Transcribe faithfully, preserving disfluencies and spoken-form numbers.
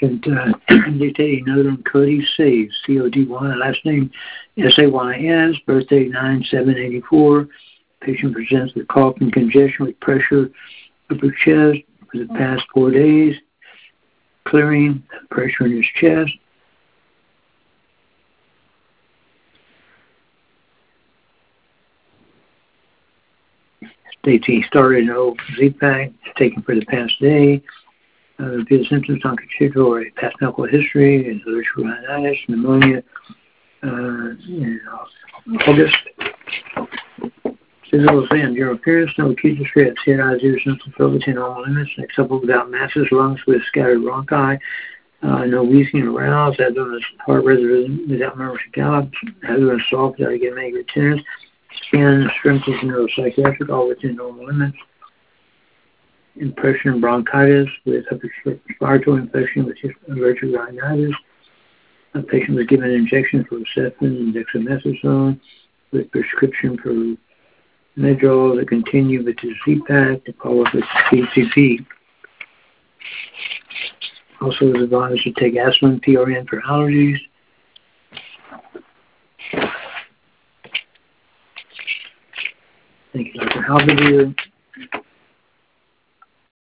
Patient uh, dictating note on Cody Saves, C O D Y, last name S A Y S, birthday nine seven eighty-four. Patient presents with cough and congestion with pressure upper chest for the past four days, clearing pressure in his chest. States he started an old Z-Pack, taken for the past day. Uh, the symptoms on constitutory past medical history, and allergic rhinitis, pneumonia, uh, in August. Physical exam, general appearance, no acute distress, head, eyes, ears, symptoms, filled within normal limits, acceptable without masses, lungs with scattered bronchi, uh, no wheezing or rouse, abdomen heart rhythm without murmurs or gallops, abdomen soft without getting angry tenderness, skin, strength is neuropsychiatric, all within normal limits. Impression bronchitis with upper respiratory infection with allergic rhinitis. A patient was given an injection for Cephin and dexamethasone with prescription for Medrol to continue with his Z-Pack to follow up with P C P. Also was advised to take aspirin, P R N for allergies. Thank you, Doctor Halberdier.